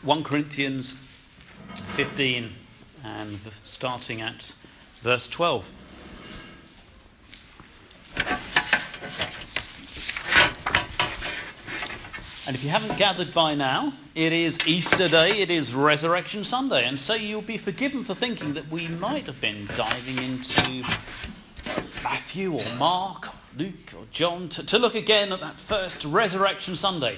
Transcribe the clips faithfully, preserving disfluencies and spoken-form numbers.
First Corinthians fifteen and starting at verse twelve. And if you haven't gathered by now, it is Easter Day, it is Resurrection Sunday, and so you'll be forgiven for thinking that we might have been diving into Matthew or Mark or Luke or John to, to look again at that first Resurrection Sunday.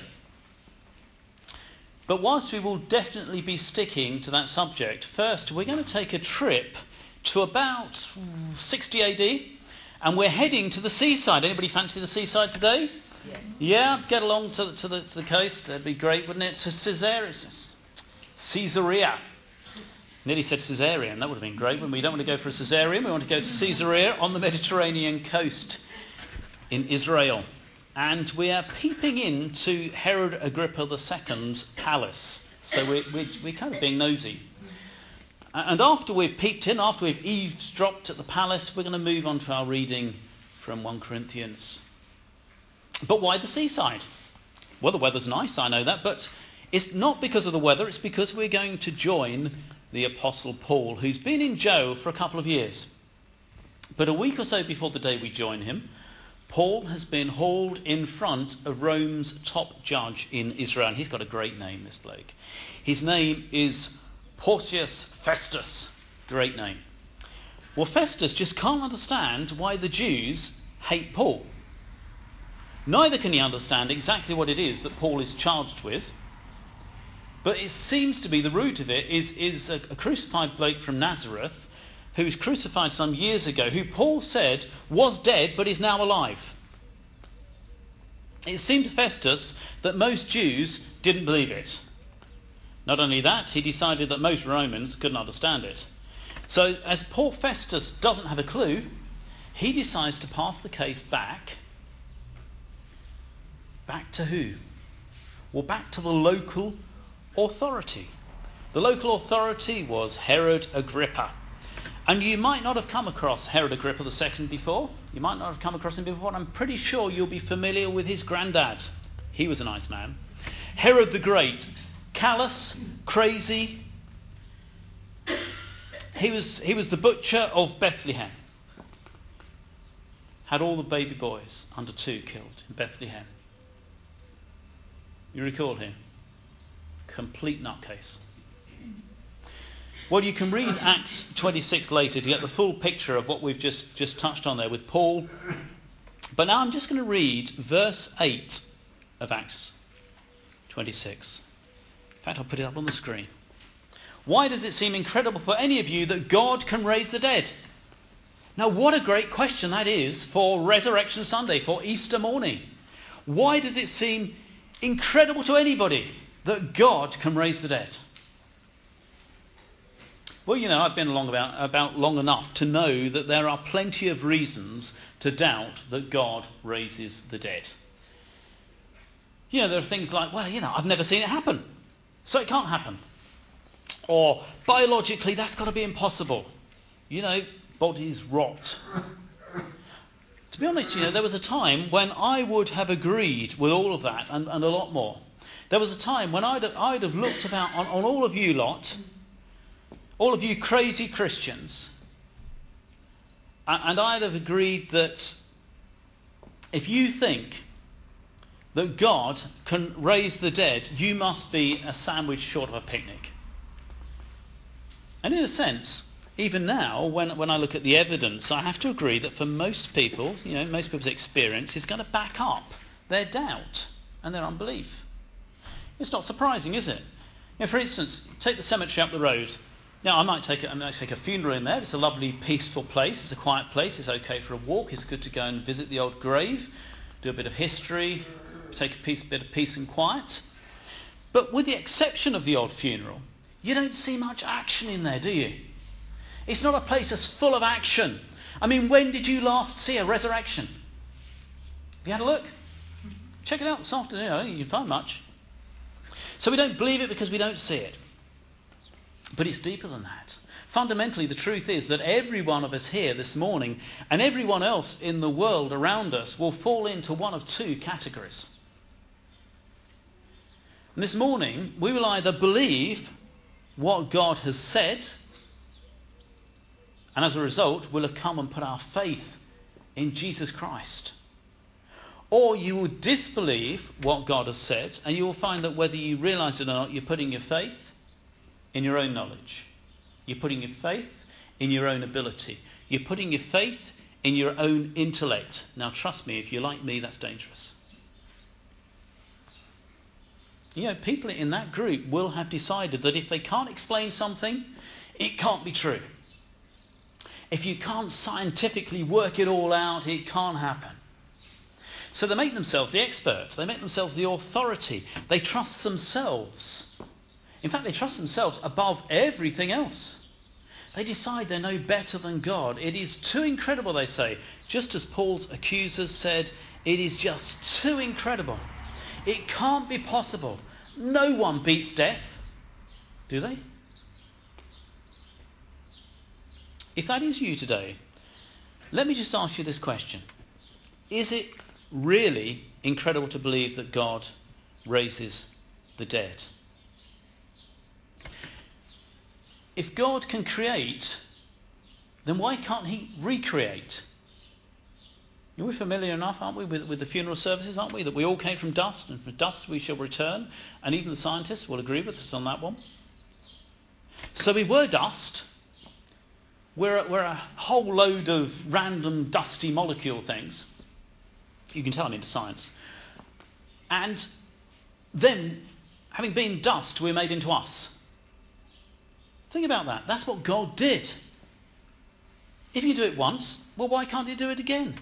But whilst we will definitely be sticking to that subject, first we're going to take a trip to about sixty A D, and we're heading to the seaside. Anybody fancy the seaside today? Yes. Yeah, get along to the, to the to the coast. That'd be great, wouldn't it? To Caesarea. Caesarea. Nearly said Caesarean. That would have been great. When we don't want to go for a Caesarean, we want to go to Caesarea on the Mediterranean coast in Israel. And we are peeping into Herod Agrippa the Second's palace. So we're, we're, we're kind of being nosy. And after we've peeped in, after we've eavesdropped at the palace, we're going to move on to our reading from First Corinthians. But why the seaside? Well, the weather's nice, I know that, but it's not because of the weather, it's because we're going to join the Apostle Paul, who's been in jail for a couple of years. But a week or so before the day we join him, Paul has been hauled in front of Rome's top judge in Israel. And he's got a great name, this bloke. His name is Porcius Festus. Great name. Well, Festus just can't understand why the Jews hate Paul. Neither can he understand exactly what it is that Paul is charged with. But it seems to be the root of it is, is a, a crucified bloke from Nazareth who was crucified some years ago, who Paul said was dead but is now alive. It seemed to Festus that most Jews didn't believe it. Not only that, he decided that most Romans couldn't understand it. So as Paul Festus doesn't have a clue, he decides to pass the case back. Back to who? Well, back to the local authority. The local authority was Herod Agrippa. And you might not have come across Herod Agrippa the Second before. You might not have come across him before. I'm pretty sure you'll be familiar with his granddad. He was a nice man. Herod the Great. Callous, crazy. He was, he was the butcher of Bethlehem. Had all the baby boys under two killed in Bethlehem. You recall him? Complete nutcase. Well, you can read Acts twenty-six later to get the full picture of what we've just, just touched on there with Paul. But now I'm just going to read verse eight of Acts twenty-six. In fact, I'll put it up on the screen. Why does it seem incredible for any of you that God can raise the dead? Now, what a great question that is for Resurrection Sunday, for Easter morning. Why does it seem incredible to anybody that God can raise the dead? Well, you know, I've been along about, about long enough to know that there are plenty of reasons to doubt that God raises the dead. You know, there are things like, well, you know, I've never seen it happen, so it can't happen. Or, biologically, that's got to be impossible. You know, bodies rot. To be honest, you know, there was a time when I would have agreed with all of that and, and a lot more. There was a time when I'd have, I'd have looked about on, on all of you lot, all of you crazy Christians, and I'd have agreed that if you think that God can raise the dead, you must be a sandwich short of a picnic. And in a sense, even now, when, when I look at the evidence, I have to agree that for most people, you know, most people's experience is going to back up their doubt and their unbelief. It's not surprising, is it? You know, for instance, take the cemetery up the road. Now, I might take a, I might take a funeral in there. It's a lovely, peaceful place. It's a quiet place. It's okay for a walk. It's good to go and visit the old grave, do a bit of history, take a piece, bit of peace and quiet. But with the exception of the odd funeral, you don't see much action in there, do you? It's not a place that's full of action. I mean, when did you last see a resurrection? Have you had a look? Check it out this afternoon. I don't think you can find much. So we don't believe it because we don't see it. But it's deeper than that. Fundamentally, the truth is that every one of us here this morning and everyone else in the world around us will fall into one of two categories. And this morning, we will either believe what God has said, and as a result, we'll have come and put our faith in Jesus Christ. Or you will disbelieve what God has said, and you will find that whether you realise it or not, you're putting your faith in your own knowledge. You're putting your faith in your own ability. You're putting your faith in your own intellect. Now trust me, if you're like me, that's dangerous. You know, people in that group will have decided that if they can't explain something, it can't be true. If you can't scientifically work it all out, it can't happen. So they make themselves the experts. They make themselves the authority. They trust themselves. In fact, they trust themselves above everything else. They decide they're no better than God. It is too incredible, they say. Just as Paul's accusers said, it is just too incredible. It can't be possible. No one beats death. Do they? If that is you today, let me just ask you this question. Is it really incredible to believe that God raises the dead? If God can create, then why can't he recreate? We're familiar enough, aren't we, with, with the funeral services, aren't we? That we all came from dust, and from dust we shall return. And even the scientists will agree with us on that one. So we were dust. We're a, we're a whole load of random dusty molecule things. You can tell I'm into science. And then, having been dust, we're made into us. Think about that. That's what God did. If you do it once, well, why can't he do it again?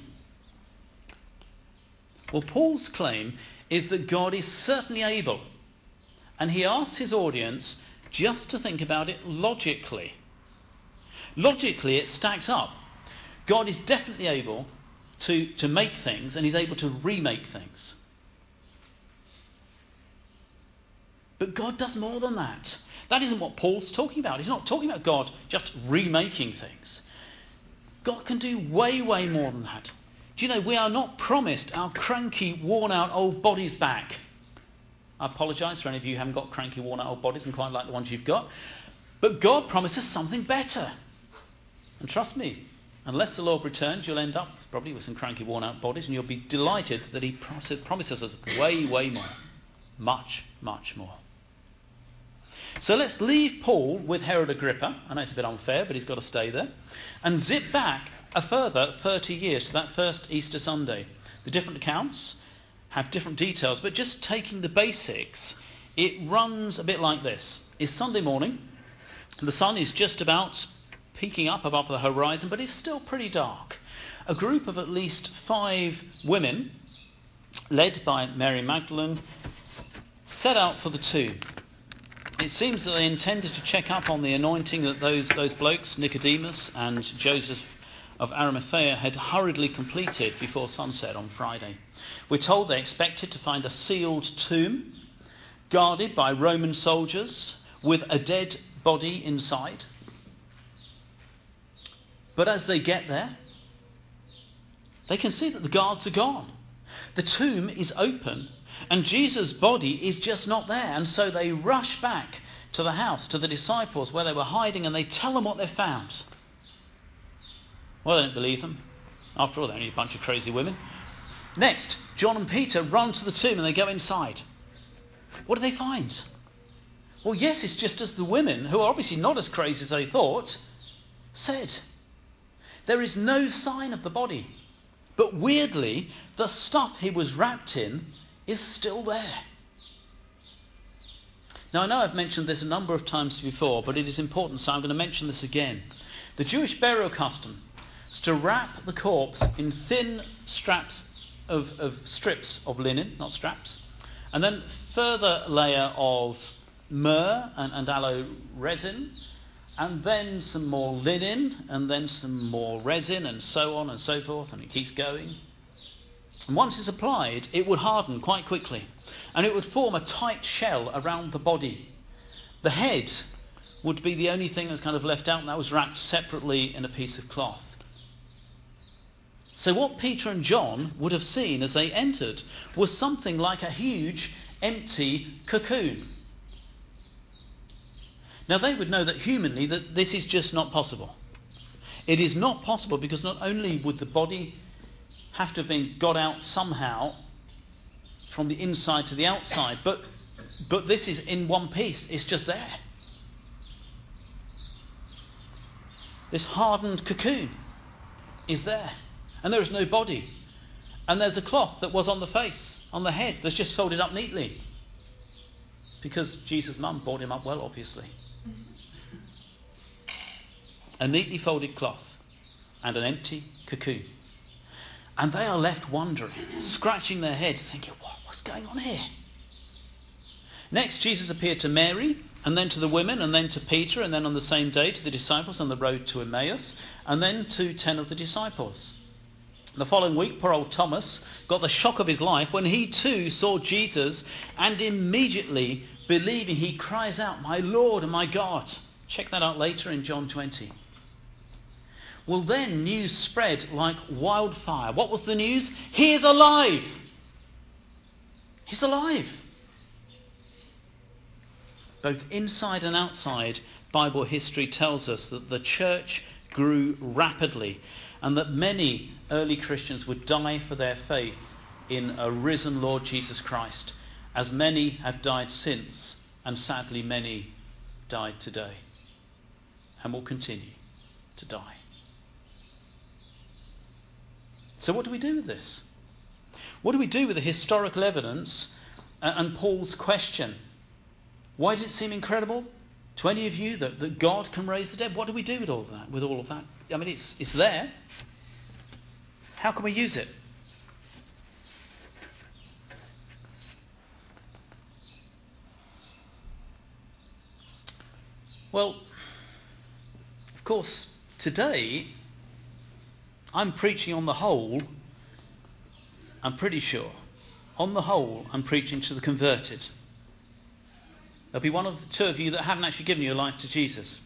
Well, Paul's claim is that God is certainly able. And he asks his audience just to think about it logically. Logically, it stacks up. God is definitely able to, to make things, and he's able to remake things. But God does more than that. That isn't what Paul's talking about. He's not talking about God just remaking things. God can do way, way more than that. Do you know, we are not promised our cranky, worn-out old bodies back. I apologise for any of you who haven't got cranky, worn-out old bodies and quite like the ones you've got. But God promises something better. And trust me, unless the Lord returns, you'll end up probably with some cranky, worn-out bodies, and you'll be delighted that he promises us way, way more. Much, much more. So let's leave Paul with Herod Agrippa. I know it's a bit unfair, but he's got to stay there. And zip back a further thirty years to that first Easter Sunday. The different accounts have different details, but just taking the basics, it runs a bit like this. It's Sunday morning. The sun is just about peeking up above the horizon, but it's still pretty dark. A group of at least five women, led by Mary Magdalene, set out for the tomb. It seems that they intended to check up on the anointing that those, those blokes, Nicodemus and Joseph of Arimathea, had hurriedly completed before sunset on Friday. We're told they expected to find a sealed tomb, guarded by Roman soldiers, with a dead body inside. But as they get there, they can see that the guards are gone. The tomb is open, and Jesus' body is just not there. And so they rush back to the house, to the disciples where they were hiding, and they tell them what they've found. Well, they don't believe them. After all, they're only a bunch of crazy women. Next, John and Peter run to the tomb and they go inside. What do they find? Well, yes, it's just as the women, who are obviously not as crazy as they thought, said. There is no sign of the body. But weirdly, the stuff he was wrapped in is still there. Now, I know I've mentioned this a number of times before, but it is important, so I'm going to mention this again. The Jewish burial custom is to wrap the corpse in thin straps of, of strips of linen, not straps, and then further layer of myrrh and, and aloe resin, and then some more linen, and then some more resin, and so on and so forth, and it keeps going. And once it's applied, it would harden quite quickly, and it would form a tight shell around the body. The head would be the only thing that's kind of left out, and that was wrapped separately in a piece of cloth. So what Peter and John would have seen as they entered was something like a huge empty cocoon. Now they would know that humanly that this is just not possible. It is not possible because not only would the body have to have been got out somehow from the inside to the outside, but but this is in one piece. It's just there. This hardened cocoon is there, and there is no body. And there's a cloth that was on the face, on the head, that's just folded up neatly. Because Jesus' mum brought him up well, obviously. A neatly folded cloth and an empty cocoon. And they are left wondering, scratching their heads, thinking, what, what's going on here? Next, Jesus appeared to Mary, and then to the women, and then to Peter, and then on the same day to the disciples on the road to Emmaus, and then to ten of the disciples. The following week, poor old Thomas got the shock of his life when he too saw Jesus, and immediately believing, he cries out, "My Lord and my God." Check that out later in John twenty. Well, then news spread like wildfire. What was the news? He is alive. He's alive. Both inside and outside, Bible history tells us that the church grew rapidly and that many early Christians would die for their faith in a risen Lord Jesus Christ, as many have died since, and sadly many died today and will continue to die. So what do we do with this? What do we do with the historical evidence and Paul's question? Why does it seem incredible to any of you that, that God can raise the dead? What do we do with all of that? With all of that? I mean, it's it's there. How can we use it? Well, of course, today I'm preaching on the whole, I'm pretty sure, on the whole, I'm preaching to the converted. There'll be one of the two of you that haven't actually given your life to Jesus.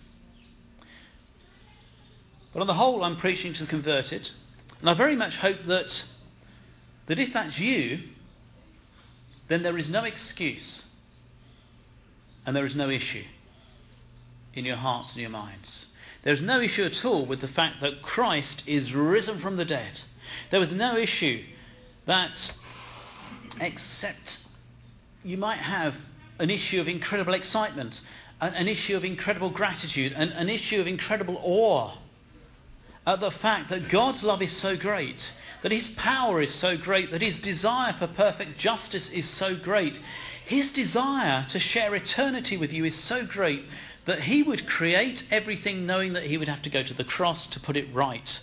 But on the whole, I'm preaching to the converted. And I very much hope that, that if that's you, then there is no excuse and there is no issue in your hearts and your minds. There's no issue at all with the fact that Christ is risen from the dead. There was no issue that, except you might have an issue of incredible excitement, an, an issue of incredible gratitude, an, an issue of incredible awe at the fact that God's love is so great, that his power is so great, that his desire for perfect justice is so great. His desire to share eternity with you is so great that he would create everything knowing that he would have to go to the cross to put it right.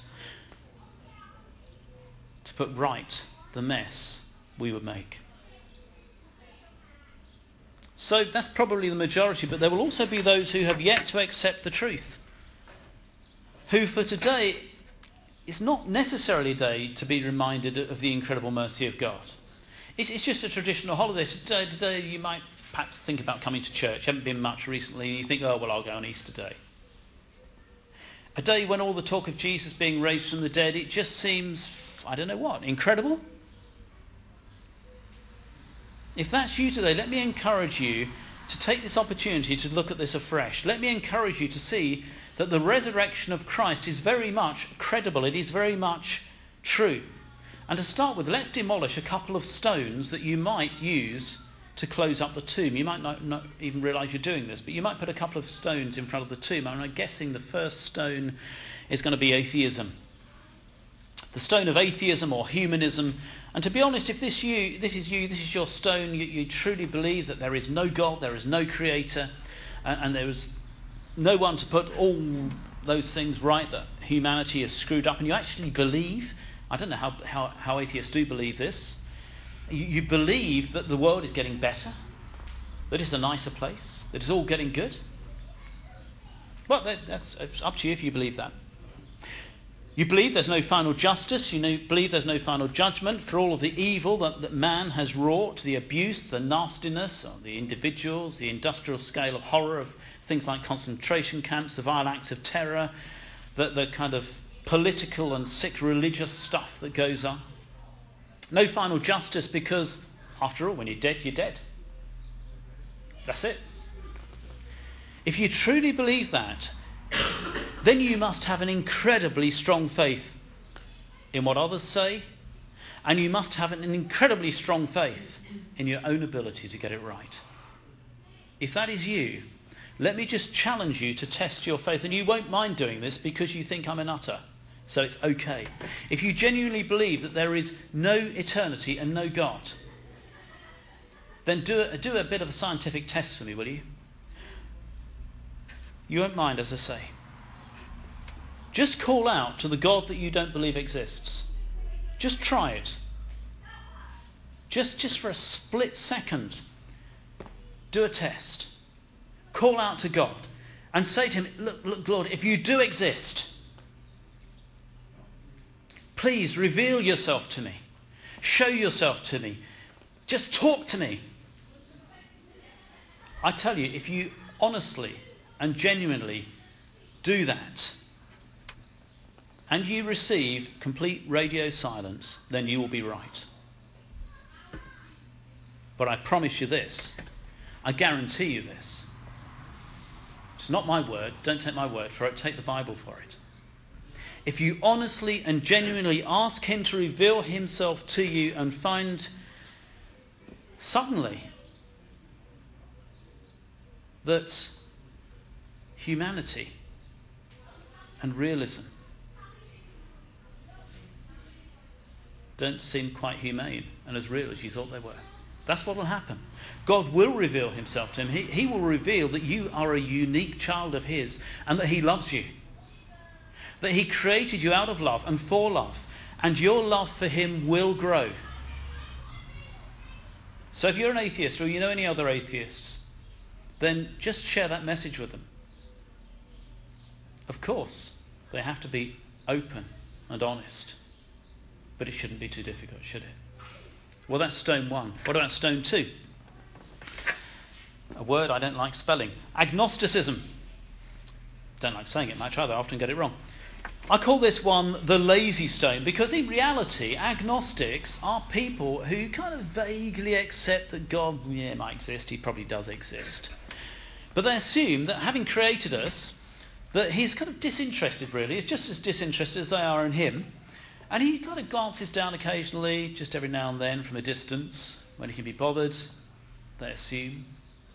To put right the mess we would make. So that's probably the majority, but there will also be those who have yet to accept the truth. Who for today, it's not necessarily a day to be reminded of the incredible mercy of God. It's, it's just a traditional holiday. Today, today you might perhaps think about coming to church. You haven't been much recently, and you think, oh, well, I'll go on Easter Day. A day when all the talk of Jesus being raised from the dead, it just seems, I don't know what, incredible? If that's you today, let me encourage you to take this opportunity to look at this afresh. Let me encourage you to see that the resurrection of Christ is very much credible. It is very much true. And to start with, let's demolish a couple of stones that you might use to close up the tomb. You might not, not even realise you're doing this, but you might put a couple of stones in front of the tomb. And I'm guessing the first stone is going to be atheism. The stone of atheism or humanism. And to be honest, if this you, this is you, this is your stone, you, you truly believe that there is no God, there is no creator, and, and there is no one to put all those things right, that humanity is screwed up, and you actually believe, I don't know how, how, how atheists do believe this, you, you believe that the world is getting better, that it's a nicer place, that it's all getting good. Well, that, that's it's up to you if you believe that. You believe there's no final justice. You know, believe there's no final judgment for all of the evil that, that man has wrought, the abuse, the nastiness of the individuals, the industrial scale of horror of things like concentration camps, the vile acts of terror, the, the kind of political and sick religious stuff that goes on. No final justice because, after all, when you're dead, you're dead. That's it. If you truly believe that, then you must have an incredibly strong faith in what others say, and you must have an incredibly strong faith in your own ability to get it right. If that is you, let me just challenge you to test your faith. And you won't mind doing this because you think I'm a nutter. So it's okay. If you genuinely believe that there is no eternity and no God, then do a, do a bit of a scientific test for me, will you? You won't mind, as I say. Just call out to the God that you don't believe exists. Just try it. Just, just for a split second, do a test. Call out to God and say to him, look, look, Lord, if you do exist, please reveal yourself to me. Show yourself to me. Just talk to me. I tell you, if you honestly and genuinely do that, and you receive complete radio silence, then you will be right. But I promise you this, I guarantee you this. It's not my word, don't take my word for it, take the Bible for it. If you honestly and genuinely ask him to reveal himself to you and find suddenly that humanity and realism don't seem quite humane and as real as you thought they were. That's what will happen. God will reveal himself to him. He, he will reveal that you are a unique child of his and that he loves you. That he created you out of love and for love, and your love for him will grow. So if you're an atheist or you know any other atheists, then just share that message with them. Of course, they have to be open and honest, but it shouldn't be too difficult, should it? Well, that's stone one. What about stone two? A word I don't like spelling. Agnosticism. Don't like saying it much either, I often get it wrong. I call this one the lazy stone because in reality agnostics are people who kind of vaguely accept that God yeah, might exist, he probably does exist. But they assume that having created us, that he's kind of disinterested really, he's just as disinterested as they are in him. And he kind of glances down occasionally, just every now and then from a distance, when he can be bothered, they assume.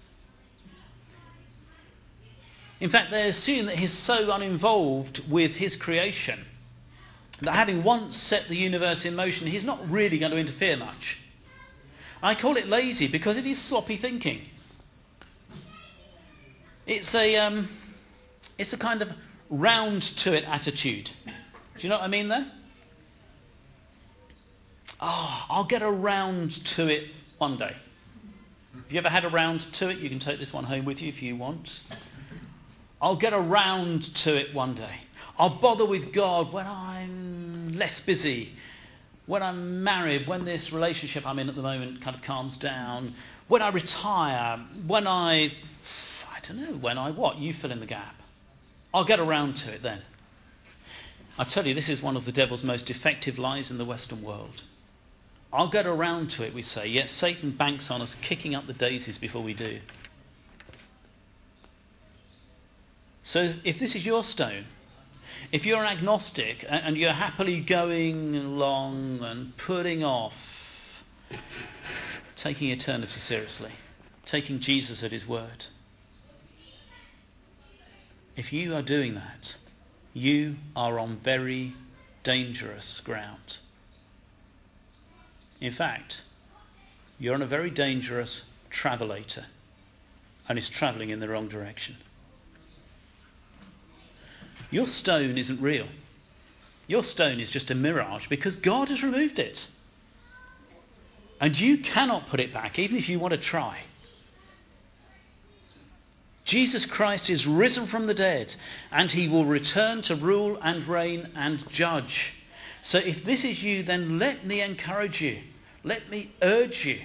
In fact, they assume that he's so uninvolved with his creation that having once set the universe in motion, he's not really going to interfere much. I call it lazy because it is sloppy thinking. It's a, um, it's a kind of round-to-it attitude. Do you know what I mean there? Oh, I'll get around to it one day. Have you ever had around to it? You can take this one home with you if you want. I'll get around to it one day. I'll bother with God when I'm less busy, when I'm married, when this relationship I'm in at the moment kind of calms down, when I retire, when I, I don't know, when I what? You fill in the gap. I'll get around to it then. I tell you, this is one of the devil's most effective lies in the Western world. I'll get around to it, we say, yet Satan banks on us kicking up the daisies before we do. So if this is your stone, if you're an agnostic and you're happily going along and putting off taking eternity seriously, taking Jesus at his word, if you are doing that, you are on very dangerous ground. In fact, you're on a very dangerous travelator and is travelling in the wrong direction. Your stone isn't real. Your stone is just a mirage because God has removed it. And you cannot put it back, even if you want to try. Jesus Christ is risen from the dead, and he will return to rule and reign and judge. So if this is you, then let me encourage you. Let me urge you.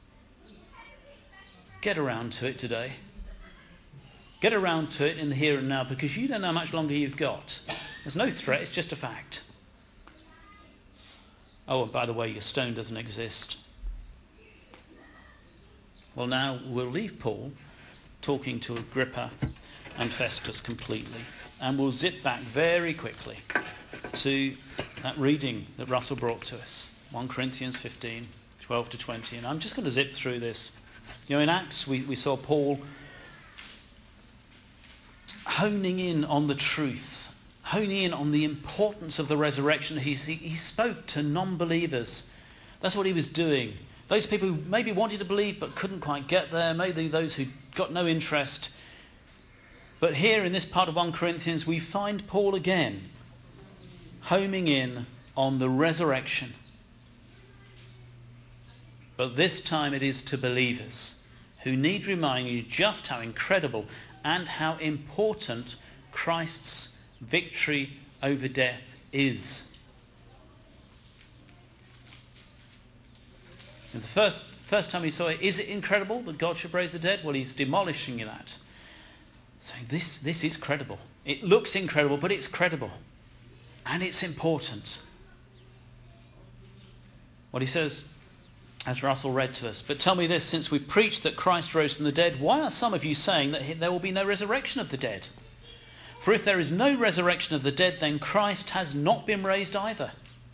Get around to it today. Get around to it in the here and now, because you don't know how much longer you've got. There's no threat, it's just a fact. Oh, and by the way, your stone doesn't exist. Well, now we'll leave Paul talking to Agrippa and Festus completely. And we'll zip back very quickly to that reading that Russell brought to us, First Corinthians fifteen, twelve to twenty. And I'm just going to zip through this. You know, in Acts we, we saw Paul honing in on the truth, honing in on the importance of the resurrection. He, he, he spoke to non-believers. That's what he was doing. Those people who maybe wanted to believe but couldn't quite get there, maybe those who got no interest. But here in this part of First Corinthians we find Paul again homing in on the resurrection. But this time it is to believers who need reminding you just how incredible and how important Christ's victory over death is. And the first first time he saw it, is it incredible that God should raise the dead? Well, he's demolishing that. Saying this, this is credible. It looks incredible, but it's credible. And it's important. What he says, as Russell read to us, but tell me this, since we preached that Christ rose from the dead, why are some of you saying that there will be no resurrection of the dead? For if there is no resurrection of the dead, then Christ has not been raised either.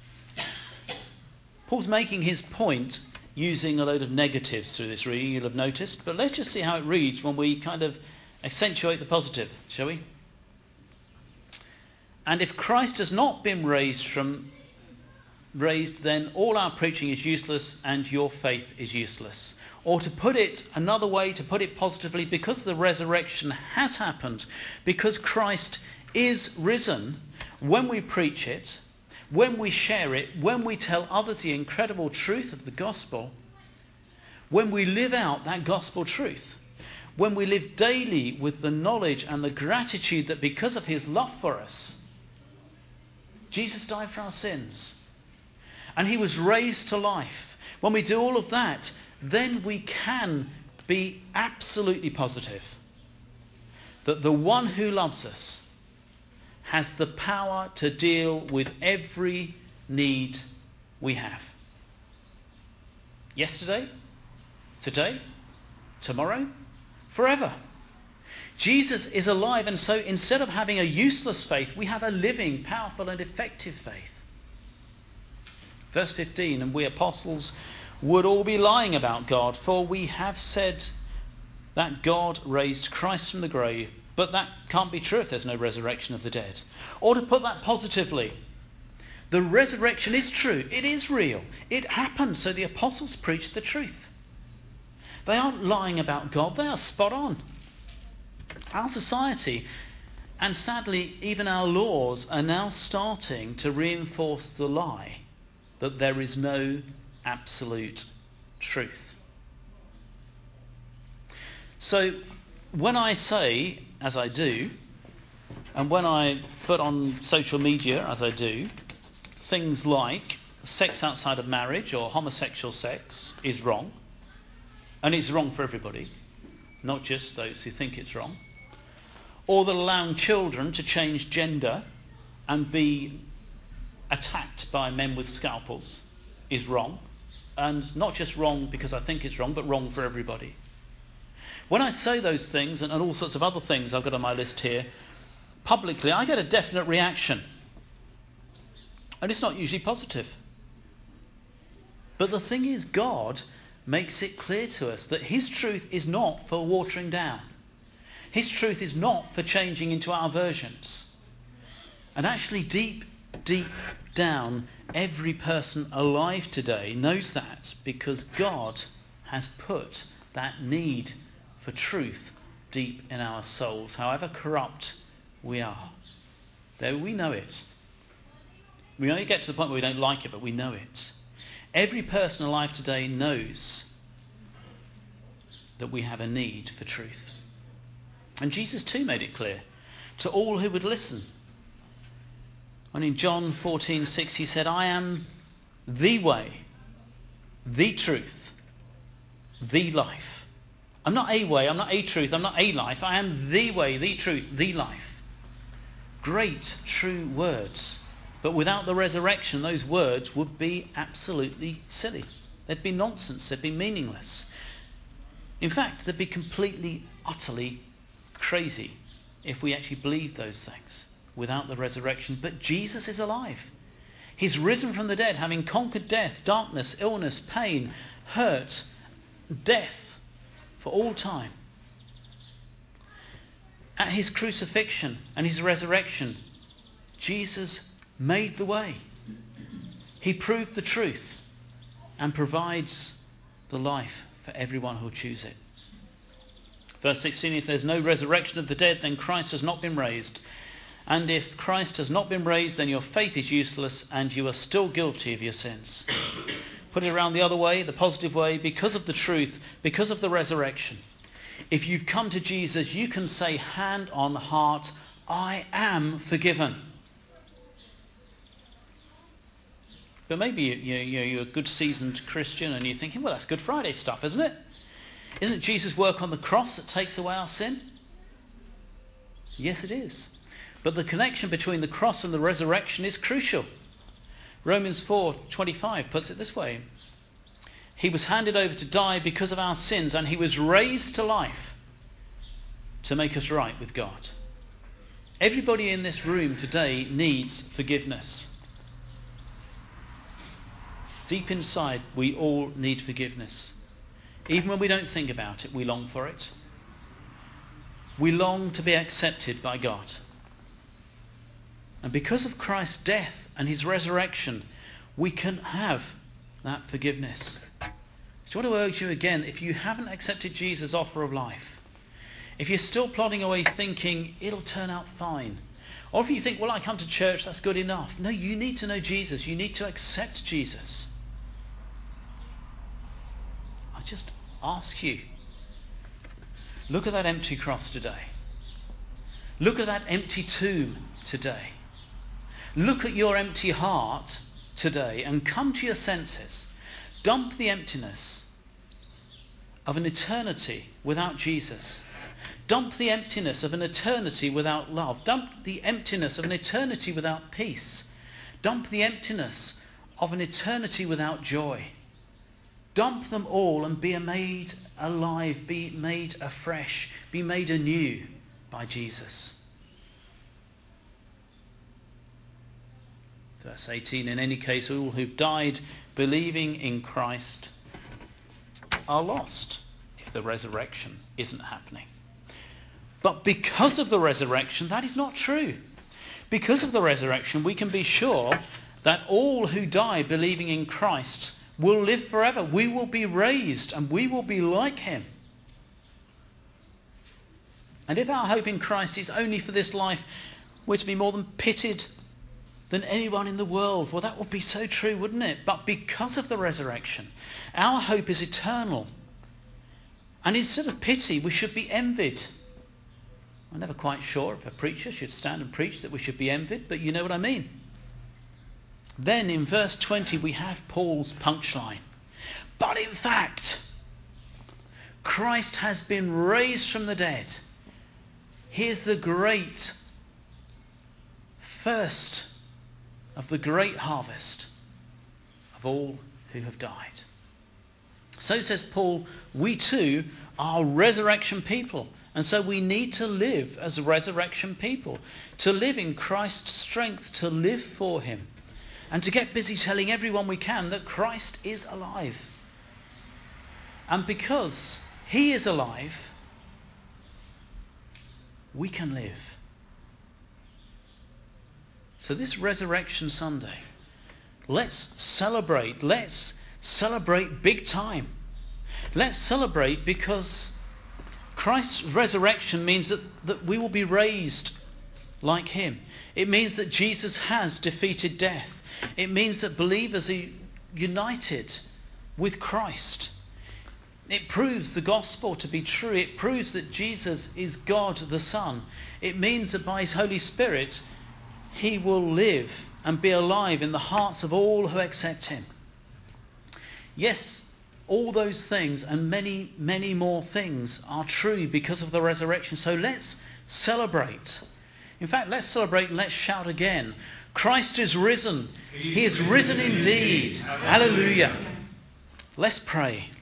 Paul's making his point using a load of negatives through this reading, you'll have noticed, but let's just see how it reads when we kind of accentuate the positive, shall we? And if Christ has not been raised from raised, then all our preaching is useless and your faith is useless. Or to put it another way, to put it positively, because the resurrection has happened, because Christ is risen, when we preach it, when we share it, when we tell others the incredible truth of the gospel, when we live out that gospel truth, when we live daily with the knowledge and the gratitude that because of his love for us, Jesus died for our sins, and he was raised to life. When we do all of that, then we can be absolutely positive that the one who loves us has the power to deal with every need we have. Yesterday, today, tomorrow, forever. Jesus is alive, and so instead of having a useless faith, we have a living, powerful and effective faith. Verse fifteen, and we apostles would all be lying about God, for we have said that God raised Christ from the grave, but that can't be true if there's no resurrection of the dead. Or to put that positively, the resurrection is true, it is real, it happened, so the apostles preached the truth. They aren't lying about God, they are spot on. Our society, and sadly even our laws, are now starting to reinforce the lie that there is no absolute truth. So when I say, as I do, and when I put on social media, as I do, things like sex outside of marriage or homosexual sex is wrong, and it's wrong for everybody, not just those who think it's wrong, or that allowing children to change gender and be attacked by men with scalpels is wrong, and not just wrong because I think it's wrong, but wrong for everybody. When I say those things, and, and all sorts of other things I've got on my list here, publicly, I get a definite reaction. And it's not usually positive. But the thing is, God makes it clear to us that his truth is not for watering down. His truth is not for changing into our versions. And actually, deep, deep down, every person alive today knows that, because God has put that need for truth deep in our souls, however corrupt we are. Though we know it. We only get to the point where we don't like it, but we know it. Every person alive today knows that we have a need for truth. And Jesus too made it clear to all who would listen. And in John fourteen six he said, I am the way, the truth, the life. I'm not a way, I'm not a truth, I'm not a life. I am the way, the truth, the life. Great, true words. But without the resurrection, those words would be absolutely silly. They'd be nonsense, they'd be meaningless. In fact, they'd be completely utterly crazy if we actually believe those things without the resurrection. But Jesus is alive. He's risen from the dead, having conquered death, darkness, illness, pain, hurt, death for all time. At his crucifixion and his resurrection, Jesus made the way. He proved the truth and provides the life for everyone who'll choose it. Verse sixteen, if there's no resurrection of the dead, then Christ has not been raised. And if Christ has not been raised, then your faith is useless and you are still guilty of your sins. Put it around the other way, the positive way, because of the truth, because of the resurrection. If you've come to Jesus, you can say, hand on heart, I am forgiven. But maybe you, you, you're a good seasoned Christian and you're thinking, well, that's Good Friday stuff, isn't it? Isn't it Jesus' work on the cross that takes away our sin? Yes, it is. But the connection between the cross and the resurrection is crucial. Romans four twenty-five puts it this way. He was handed over to die because of our sins, and he was raised to life to make us right with God. Everybody in this room today needs forgiveness. Deep inside, we all need forgiveness. Even when we don't think about it, we long for it. We long to be accepted by God. And because of Christ's death and his resurrection, we can have that forgiveness. So I want to urge you again, if you haven't accepted Jesus' offer of life, if you're still plodding away thinking it'll turn out fine, or if you think, well, I come to church, that's good enough. No, you need to know Jesus. You need to accept Jesus. I just ask you, look at that empty cross today. Look at that empty tomb today. Look at your empty heart today and come to your senses. Dump the emptiness of an eternity without Jesus. Dump the emptiness of an eternity without love. Dump the emptiness of an eternity without peace. Dump the emptiness of an eternity without joy. Dump them all and be made alive, be made afresh, be made anew by Jesus. Verse eighteen, in any case, all who've died believing in Christ are lost if the resurrection isn't happening. But because of the resurrection, that is not true. Because of the resurrection, we can be sure that all who die believing in Christ will live forever. We will be raised and we will be like him. And if our hope in Christ is only for this life, we're to be more than pitied than anyone in the world. Well, that would be so true, wouldn't it? But because of the resurrection, our hope is eternal. And instead of pity, we should be envied. I'm never quite sure if a preacher should stand and preach that we should be envied, but you know what I mean. Then in verse twenty we have Paul's punchline. But in fact, Christ has been raised from the dead. Here's the great first of the great harvest of all who have died. So says Paul, we too are resurrection people. And so we need to live as resurrection people, to live in Christ's strength, to live for him, and to get busy telling everyone we can that Christ is alive. And because he is alive, we can live. So this Resurrection Sunday, let's celebrate. Let's celebrate big time. Let's celebrate because Christ's resurrection means that, that we will be raised like him. It means that Jesus has defeated death. It means that believers are united with Christ. It proves the gospel to be true. It proves that Jesus is God the Son. It means that by his Holy Spirit, he will live and be alive in the hearts of all who accept him. Yes, all those things and many, many more things are true because of the resurrection. So let's celebrate. In fact, let's celebrate and let's shout again. Christ is risen. He is risen indeed. Hallelujah. Let's pray.